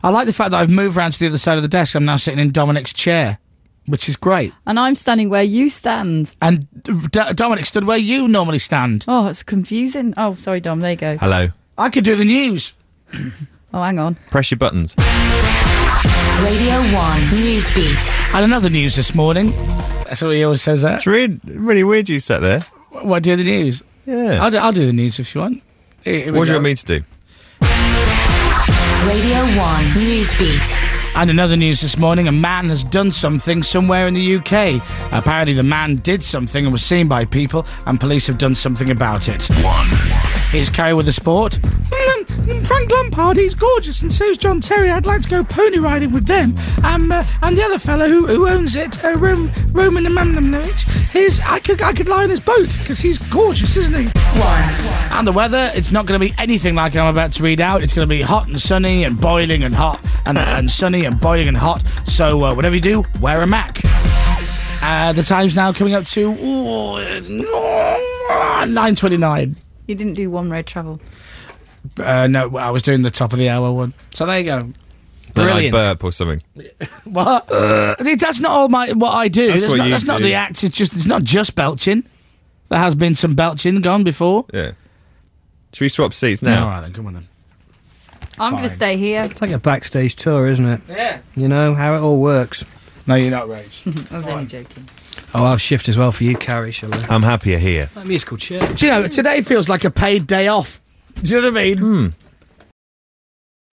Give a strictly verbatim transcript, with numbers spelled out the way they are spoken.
I like the fact that I've moved around to the other side of the desk. I'm now sitting in Dominic's chair, which is great. And I'm standing where you stand. And D- Dominic stood where you normally stand. Oh, it's confusing. Oh, sorry, Dom. There you go. Hello. I could do the news. Oh, hang on. Press your buttons. Radio one Newsbeat. And another news this morning. That's what he always says that. It's really, really weird you sat there. What, do the news? Yeah. I'll do, I'll do the news if you want. Here, here What do you go. want me to do? Radio one Newsbeat. And another news this morning, a man has done something somewhere in the U K. Apparently the man did something and was seen by people, and police have done something about it. One. Here's Carrie with the sport. Mm, Frank Lampard, he's gorgeous, and so's John Terry. I'd like to go pony riding with them. Um, uh, and the other fellow who, who owns it, uh, Rom- Roman Abramovich, his I could I could lie on his boat because he's gorgeous, isn't he? One. And the weather, it's not going to be anything like I'm about to read out. It's going to be hot and sunny and boiling and hot and, and sunny and boiling and hot. So uh, whatever you do, wear a Mac. Uh, the time's now coming up to uh, nine twenty-nine. You didn't do one road travel. Uh, no, I was doing the top of the hour one. So there you go. Brilliant. Like burp or something. What? Uh, that's not all my what I do. That's That's, what not, you that's not do. the act. It's just it's not just belching. There has been some belching gone before. Yeah. Should we swap seats All now? right then, come on then. I'm going to Fine. stay here. It's like a backstage tour, isn't it? Yeah. You know how it all works. No, you're not, Rach. I was only joking. Oh, I'll shift as well for you, Carrie, shall I? I'm happier here. That musical chair. Do you know, today feels like a paid day off. Do you know what I mean? Hmm.